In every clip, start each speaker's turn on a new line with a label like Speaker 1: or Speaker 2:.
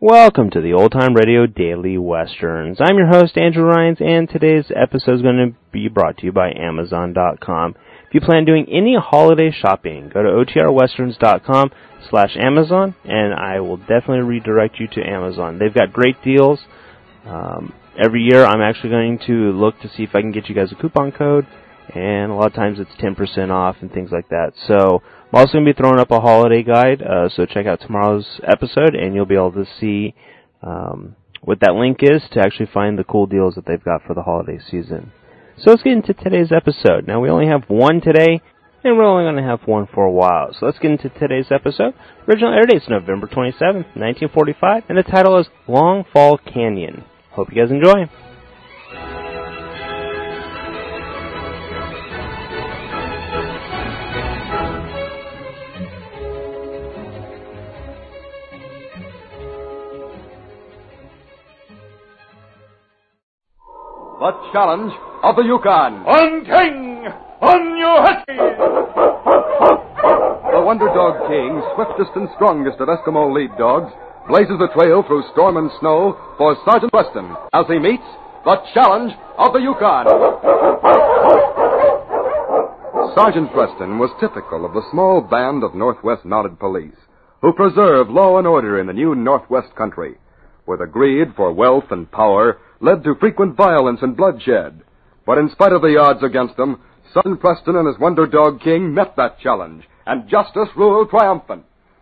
Speaker 1: Welcome to the Old Time Radio Daily Westerns. I'm your host, Andrew Rhynes, and today's episode is going to be brought to you by Amazon.com. If you plan on doing any holiday shopping, go to otrwesterns.com/Amazon, and I will definitely redirect you to Amazon. They've got great deals. Every year I'm actually going to look to see if I can get you guys a coupon code, and a lot of times it's 10% off and things like that. So I'm also going to be throwing up a holiday guide, so check out tomorrow's episode, and you'll be able to see what that link is to actually find the cool deals that they've got for the holiday season. So let's get into today's episode. Now, we only have one today, and we're only going to have one for a while. So let's get into today's episode. Original air date is November 27th, 1945, and the title is Long Fall Canyon. Hope you guys enjoy.
Speaker 2: The challenge of the Yukon.
Speaker 3: On King! On your hatties!
Speaker 2: The Wonder Dog King, swiftest and strongest of Eskimo lead dogs, blazes a trail through storm and snow for Sergeant Preston as he meets the challenge of the Yukon. Sergeant Preston was typical of the small band of Northwest Mounted Police who preserve law and order in the new Northwest country, where the greed for wealth and power led to frequent violence and bloodshed. But in spite of the odds against them, Sergeant Preston and his Wonder Dog King met that challenge, and justice ruled triumphant.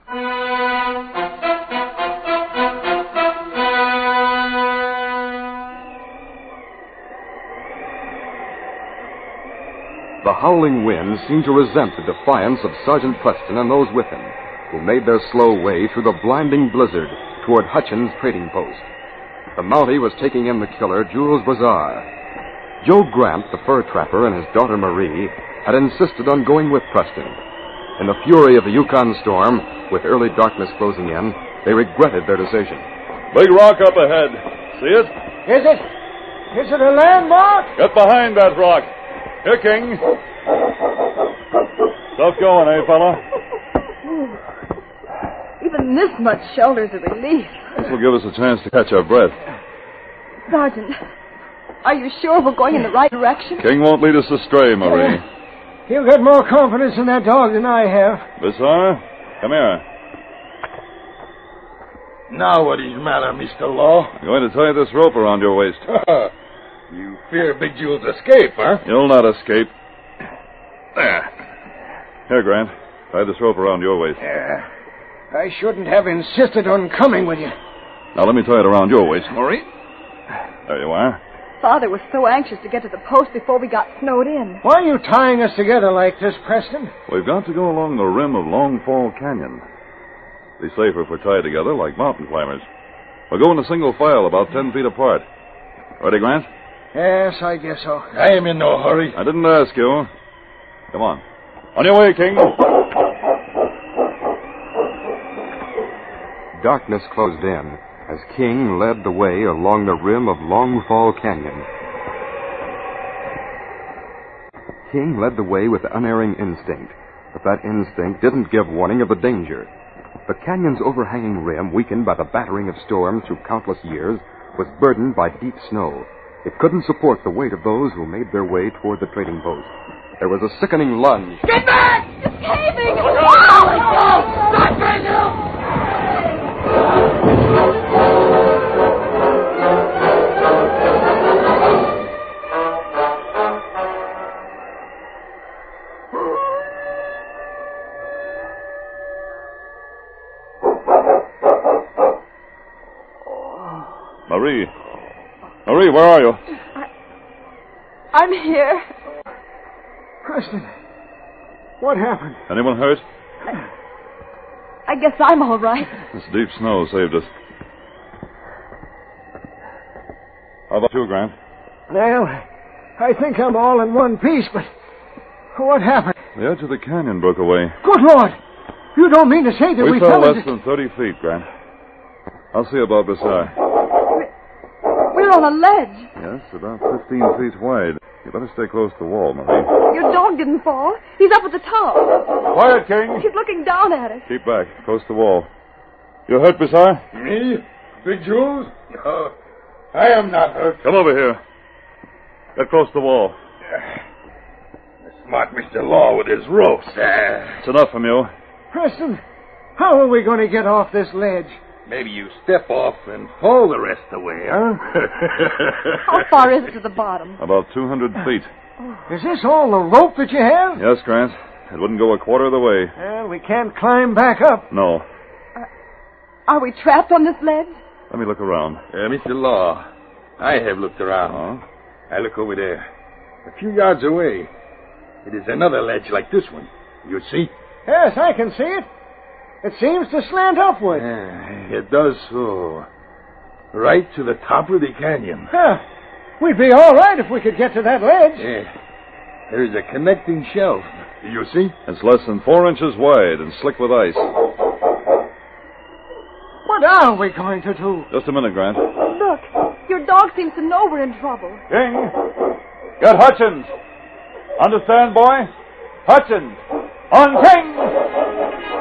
Speaker 2: The howling wind seemed to resent the defiance of Sergeant Preston and those with him, who made their slow way through the blinding blizzard toward Hutchins' trading post. The Mountie was taking in the killer, Jules Brazar. Joe Grant, the fur trapper, and his daughter Marie had insisted on going with Preston. In the fury of the Yukon storm, with early darkness closing in, they regretted their decision.
Speaker 3: Big rock up ahead. See it?
Speaker 4: Is it? Is it a landmark?
Speaker 3: Get behind that rock. Here, King. Tough going, eh, fella?
Speaker 5: Even this much shelter's a relief.
Speaker 3: This will give us a chance to catch our breath.
Speaker 5: Sergeant, are you sure we're going in the right direction?
Speaker 3: King won't lead us astray, Marie.
Speaker 4: You've got more confidence in that dog than I have.
Speaker 3: Brazar, come here.
Speaker 6: Now what is the matter, Mr. Law?
Speaker 3: I'm going to tie this rope around your waist.
Speaker 6: You fear Big Jules' escape, huh?
Speaker 3: You'll not escape. There. Here, Grant. Tie this rope around your waist.
Speaker 4: I shouldn't have insisted on coming with you.
Speaker 3: Now let me tie it around your waist, Marie. There you are.
Speaker 5: Father was so anxious to get to the post before we got snowed in.
Speaker 4: Why are you tying us together like this, Preston?
Speaker 3: We've got to go along the rim of Long Fall Canyon. Be safer if we're tied together like mountain climbers. We'll go in a single file about 10 feet apart. Ready, Grant?
Speaker 4: Yes, I guess so.
Speaker 6: I am in no hurry.
Speaker 3: I didn't ask you. Come on. On your way, King.
Speaker 2: Darkness closed in as King led the way along the rim of Long Fall Canyon. King led the way with unerring instinct, but that instinct didn't give warning of the danger. The canyon's overhanging rim, weakened by the battering of storms through countless years, was burdened by deep snow. It couldn't support the weight of those who made their way toward the trading post. There was a sickening lunge.
Speaker 5: Get back! It's caving!
Speaker 6: Stop right now!
Speaker 3: Marie. Marie, where are you?
Speaker 5: I'm here.
Speaker 4: Preston, what happened?
Speaker 3: Anyone hurt?
Speaker 5: I guess I'm all right.
Speaker 3: This deep snow saved us. How about you, Grant?
Speaker 4: Well, I think I'm all in one piece, but what happened?
Speaker 3: The edge of the canyon broke away.
Speaker 4: Good Lord! You don't mean to say that
Speaker 3: We
Speaker 4: we
Speaker 3: fell
Speaker 4: fell
Speaker 3: less
Speaker 4: into...
Speaker 3: than 30 feet, Grant. I'll see about Brazar.
Speaker 5: We're on a ledge.
Speaker 3: Yes, about 15 feet wide. You better stay close to the wall, Marie.
Speaker 5: Your dog didn't fall. He's up at the top.
Speaker 3: Quiet, King.
Speaker 5: He's looking down at us.
Speaker 3: Keep back, close to the wall. You hurt, Brazar?
Speaker 6: Me? Big Jules? I am not hurt.
Speaker 3: Come over here. Get close to the wall.
Speaker 6: Smart Mr. Law with his ropes.
Speaker 3: It's enough from you.
Speaker 4: Preston, how are we going to get off this ledge?
Speaker 6: Maybe you step off and fall the rest of the way, huh?
Speaker 5: How far is it to the bottom?
Speaker 3: About 200 feet.
Speaker 4: Is this all the rope that you have?
Speaker 3: Yes, Grant. It wouldn't go a quarter of the way.
Speaker 4: Well, we can't climb back up.
Speaker 3: No.
Speaker 5: Are we trapped on this ledge?
Speaker 3: Let me look around.
Speaker 6: Mr. Law, I have looked around.
Speaker 3: Huh?
Speaker 6: I look over there. A few yards away. It is another ledge like this one. You see?
Speaker 4: Yes, I can see it. It seems to slant upward.
Speaker 6: It does so. Right to the top of the canyon.
Speaker 4: We'd be all right if we could get to that ledge.
Speaker 6: There is a connecting shelf. You see?
Speaker 3: It's less than 4 inches wide and slick with ice.
Speaker 4: What are we going to do?
Speaker 3: Just a minute, Grant.
Speaker 5: Look, your dog seems to know we're in trouble.
Speaker 3: King, get Hutchins. Understand, boy? Hutchins, on King!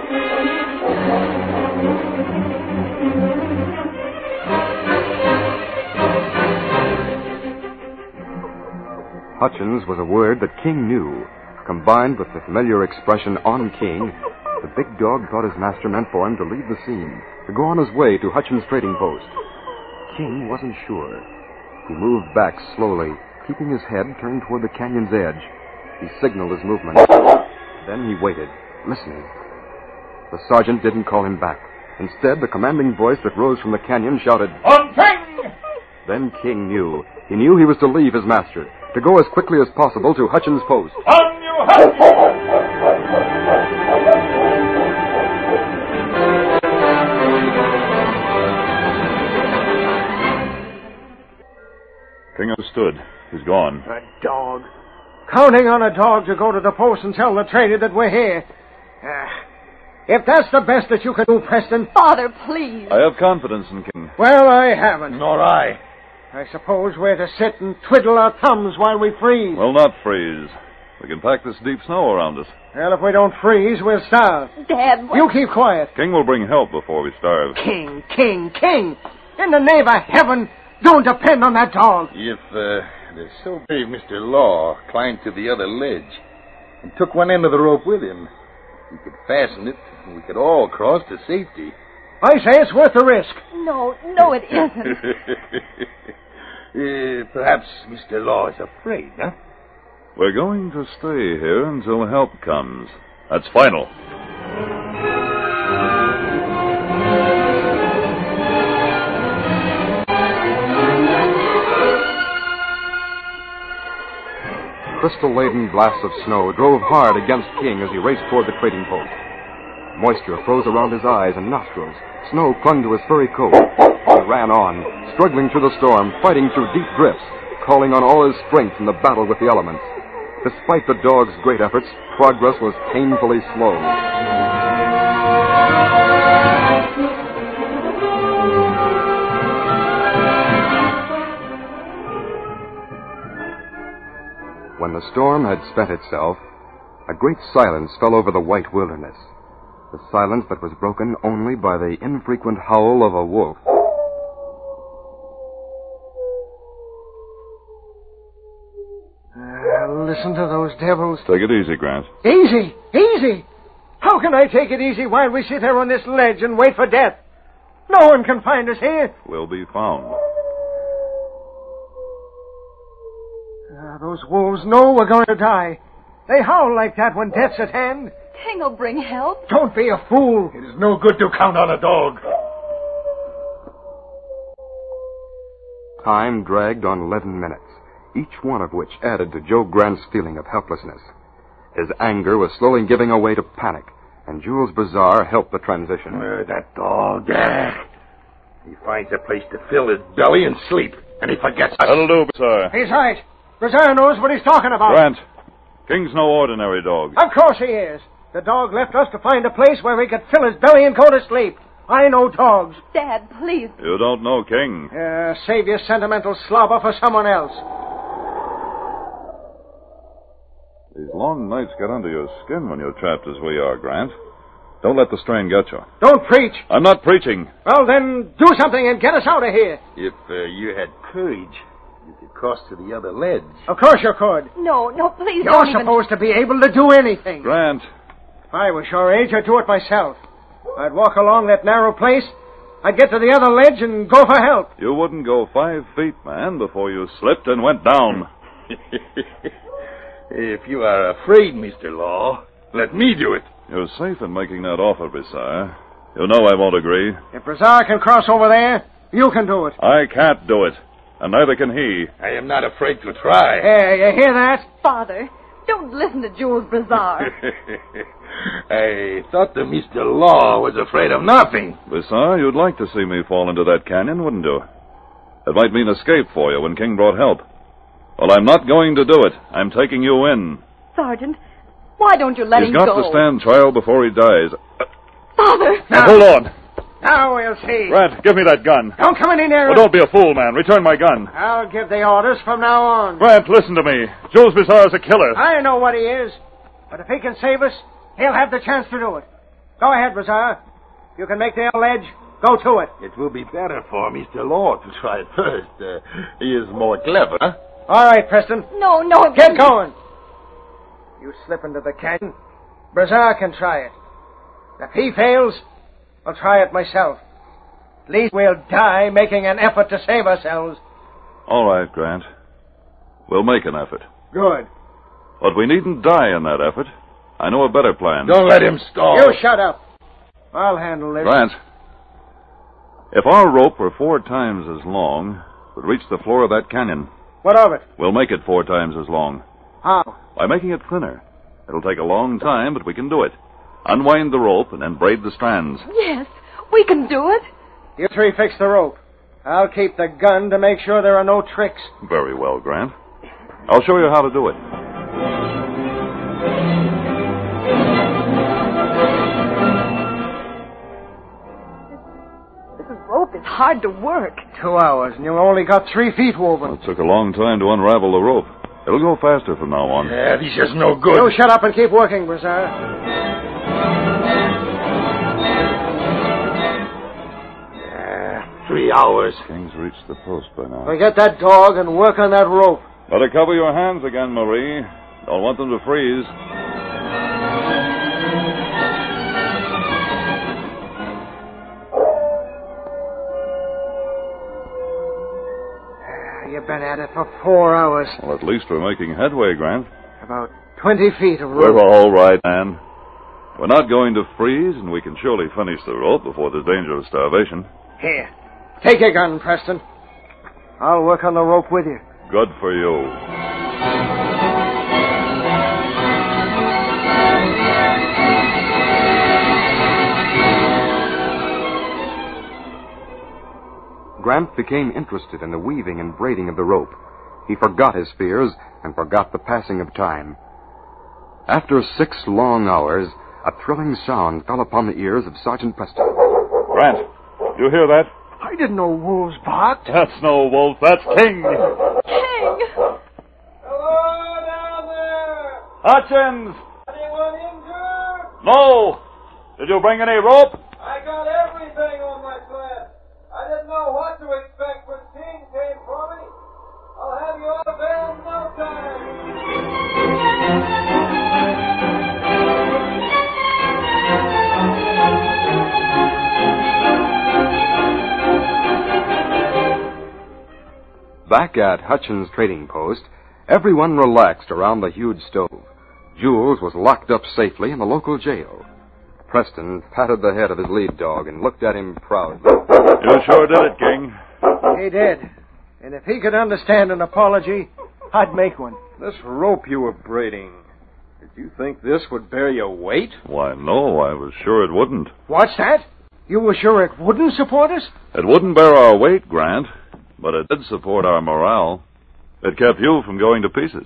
Speaker 2: Hutchins was a word that King knew. Combined with the familiar expression, on King, the big dog thought his master meant for him to leave the scene, to go on his way to Hutchins' trading post. King wasn't sure. He moved back slowly, keeping his head turned toward the canyon's edge. He signaled his movement. Then he waited, listening. The sergeant didn't call him back. Instead, the commanding voice that rose from the canyon shouted,
Speaker 6: On King!
Speaker 2: Then King knew. He knew he was to leave his master, to go as quickly as possible to Hutchins' post.
Speaker 6: On you, Hutchins!
Speaker 3: King understood. He's gone.
Speaker 4: A dog. Counting on a dog to go to the post and tell the trader that we're here. If that's the best that you can do, Preston.
Speaker 5: Father, please.
Speaker 3: I have confidence in King.
Speaker 4: Well, I haven't.
Speaker 6: Nor I.
Speaker 4: I suppose we're to sit and twiddle our thumbs while we freeze.
Speaker 3: We'll not freeze. We can pack this deep snow around us.
Speaker 4: Well, if we don't freeze, we'll starve.
Speaker 5: Dad, what...
Speaker 4: You keep quiet.
Speaker 3: King will bring help before we starve.
Speaker 4: King, King, King. In the name of heaven, don't depend on that dog.
Speaker 6: If the so brave Mr. Law climbed to the other ledge and took one end of the rope with him, he could fasten it and we could all cross to safety.
Speaker 4: I say it's worth the risk.
Speaker 5: No, it isn't.
Speaker 6: Perhaps Mr. Law is afraid, huh?
Speaker 3: We're going to stay here until help comes. That's final.
Speaker 2: Crystal-laden blasts of snow drove hard against King as he raced toward the trading post. Moisture froze around his eyes and nostrils. Snow clung to his furry coat. He ran on, struggling through the storm, fighting through deep drifts, calling on all his strength in the battle with the elements. Despite the dog's great efforts, progress was painfully slow. When the storm had spent itself, a great silence fell over the white wilderness. The silence that was broken only by the infrequent howl of a wolf.
Speaker 4: Listen to those devils.
Speaker 3: Take it easy, Grant.
Speaker 4: Easy, easy. How can I take it easy while we sit here on this ledge and wait for death? No one can find us here.
Speaker 3: Will be found.
Speaker 4: Those wolves know we're going to die. They howl like that when death's at hand.
Speaker 5: King will bring help.
Speaker 4: Don't be a fool.
Speaker 6: It is no good to count on a dog.
Speaker 2: Time dragged on 11 minutes, each one of which added to Joe Grant's feeling of helplessness. His anger was slowly giving way to panic, and Jules Bazaar helped the transition.
Speaker 6: That dog. He finds a place to fill his belly and sleep, and he forgets us.
Speaker 3: That'll do, sir.
Speaker 4: He's right. Bazaar knows what he's talking about.
Speaker 3: Grant, King's no ordinary dog.
Speaker 4: Of course he is. The dog left us to find a place where he could fill his belly and go to sleep. I know dogs.
Speaker 5: Dad, please.
Speaker 3: You don't know King.
Speaker 4: Save your sentimental slobber for someone else.
Speaker 3: These long nights get under your skin when you're trapped as we are, Grant. Don't let the strain get you.
Speaker 4: Don't preach.
Speaker 3: I'm not preaching.
Speaker 4: Well, then do something and get us out of here.
Speaker 6: If you had courage, you could cross to the other ledge.
Speaker 4: Of course you could.
Speaker 5: No, please
Speaker 4: You're
Speaker 5: don't even...
Speaker 4: supposed to be able to do anything.
Speaker 3: Grant,
Speaker 4: If I was your age, I'd do it myself. I'd walk along that narrow place. I'd get to the other ledge and go for help.
Speaker 3: you wouldn't go 5 feet, man, before you slipped and went down.
Speaker 6: If you are afraid, Mr. Law, let me do it.
Speaker 3: You're safe in making that offer, Bessire. You know I won't agree.
Speaker 4: If Brazar can cross over there, you can do it.
Speaker 3: I can't do it, and neither can he.
Speaker 6: I am not afraid to try.
Speaker 4: Hey, you hear that?
Speaker 5: Father, don't listen to Jules Brazar.
Speaker 6: I thought that Mr. Law was afraid of nothing.
Speaker 3: Bessire, you'd like to see me fall into that canyon, wouldn't you? It might mean escape for you when King brought help. Well, I'm not going to do it. I'm taking you in.
Speaker 5: Sergeant, why don't you let
Speaker 3: He's
Speaker 5: him
Speaker 3: got
Speaker 5: go?
Speaker 3: to stand trial before he dies.
Speaker 5: Father!
Speaker 3: Now, hold on.
Speaker 4: Now we'll see.
Speaker 3: Grant, give me that gun.
Speaker 4: Don't come any nearer.
Speaker 3: Well, don't be a fool, man. Return my gun.
Speaker 4: I'll give the orders from now on.
Speaker 3: Grant, listen to me. Jules Bessire's a killer.
Speaker 4: I know what he is. But if he can save us, he'll have the chance to do it. Go ahead, Brazar. You can make the ledge. Go to it.
Speaker 6: It will be better for Mr. Law to try it first. He is more clever.
Speaker 4: All right, Preston.
Speaker 5: No.
Speaker 4: Get going. You slip into the canyon. Brazar can try it. If he fails, I'll try it myself. At least we'll die making an effort to save ourselves.
Speaker 3: All right, Grant. We'll make an effort.
Speaker 4: Good.
Speaker 3: But we needn't die in that effort. I know a better plan.
Speaker 6: Don't let him stall.
Speaker 4: You shut up. I'll handle this.
Speaker 3: Grant, if our rope were 4 times as long, it would reach the floor of that canyon.
Speaker 4: What of it?
Speaker 3: We'll make it 4 times as long.
Speaker 4: How?
Speaker 3: By making it thinner. It'll take a long time, but we can do it. Unwind the rope and then braid the strands.
Speaker 5: Yes, we can do it.
Speaker 4: You 3 fix the rope. I'll keep the gun to make sure there are no tricks.
Speaker 3: Very well, Grant. I'll show you how to do it.
Speaker 5: This rope is hard to work.
Speaker 4: 2 hours, and you only got 3 feet woven.
Speaker 3: It took a long time to unravel the rope. It'll go faster from now on.
Speaker 6: Yeah, this is no good.
Speaker 4: You shut up and keep working, Brazar.
Speaker 6: 3 hours.
Speaker 3: King's reached the post by now.
Speaker 4: Forget that dog and work on that rope.
Speaker 3: Better cover your hands again, Marie. Don't want them to freeze.
Speaker 4: You've been at it for 4 hours.
Speaker 3: Well, at least we're making headway, Grant.
Speaker 4: About 20 feet of
Speaker 3: We're
Speaker 4: rope.
Speaker 3: all right, man. We're not going to freeze, and we can surely finish the rope before there's danger of starvation.
Speaker 4: Here. Take your gun, Preston. I'll work on the rope with you.
Speaker 3: Good for you.
Speaker 2: Grant became interested in the weaving and braiding of the rope. He forgot his fears and forgot the passing of time. After 6 long hours, a thrilling sound fell upon the ears of Sergeant Preston.
Speaker 3: Grant, you hear that?
Speaker 4: I didn't know wolves barked.
Speaker 3: That's no wolf. That's King.
Speaker 5: King!
Speaker 4: Hello down there!
Speaker 3: Hutchins!
Speaker 4: Anyone injured?
Speaker 3: No! Did you bring any rope?
Speaker 4: I got everything on my sled. I didn't know what to expect when King came for me. I'll have you out of there in no time.
Speaker 2: Back at Hutchins' trading post, everyone relaxed around the huge stove. Jules was locked up safely in the local jail. Preston patted the head of his lead dog and looked at him proudly.
Speaker 3: You sure did it, King.
Speaker 4: He did. And if he could understand an apology, I'd make one.
Speaker 7: This rope you were braiding, did you think this would bear your weight?
Speaker 3: Why, no, I was sure it wouldn't.
Speaker 4: What's that? You were sure it wouldn't support us?
Speaker 3: It wouldn't bear our weight, Grant, but it did support our morale. It kept you from going to pieces.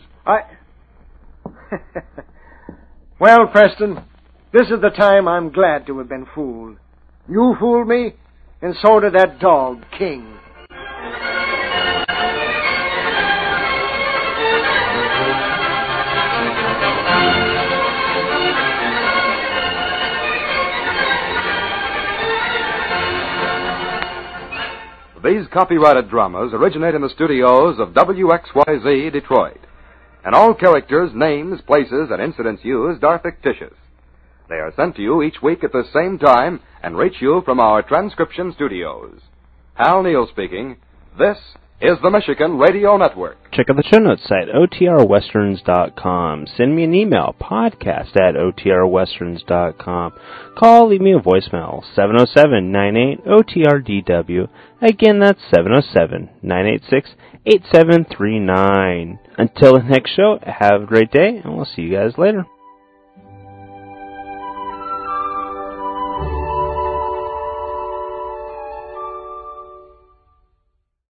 Speaker 4: Well, Preston, this is the time I'm glad to have been fooled. You fooled me, and so did that dog, King.
Speaker 2: These copyrighted dramas originate in the studios of WXYZ Detroit, and all characters, names, places, and incidents used are fictitious. They are sent to you each week at the same time and reach you from our transcription studios. Hal Neal speaking. This is the Michigan Radio Network.
Speaker 1: Check out the show notes site, otrwesterns.com. Send me an email, podcast@otrwesterns.com. Call, leave me a voicemail, 707-98-OTRDW. Again, that's 707-986-8739. Until the next show, have a great day, and we'll see you guys later.